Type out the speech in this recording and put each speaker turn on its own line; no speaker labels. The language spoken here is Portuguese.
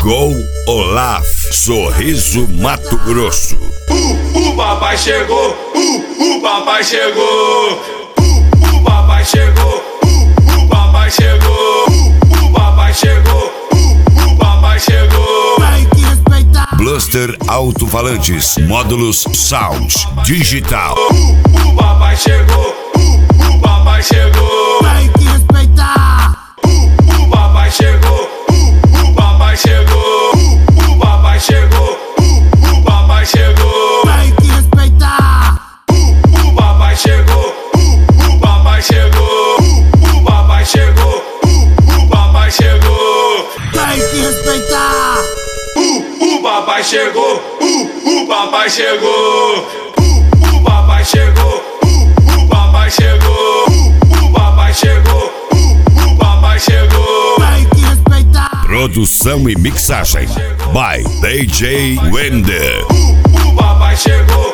Chegou Olaf, Sorriso Mato Grosso.
O papai chegou, o papai chegou. O papai chegou, o papai chegou. O papai chegou, o papai chegou.
Tem que respeitar.
Bluster Alto-Falantes, módulos Sound Digital.
O papai chegou, o papai chegou.
Tem que respeitar.
O papai chegou, o papai chegou. O papai chegou, o papai chegou.
Tem que respeitar.
O papai chegou, o papai chegou. O papai chegou, o papai chegou.
Tem que respeitar.
O papai chegou, o papai chegou. O papai chegou, o papai chegou. O papai chegou, o papai chegou.
Tem que respeitar.
Produção e mixagem by DJ Wender.
O papai chegou.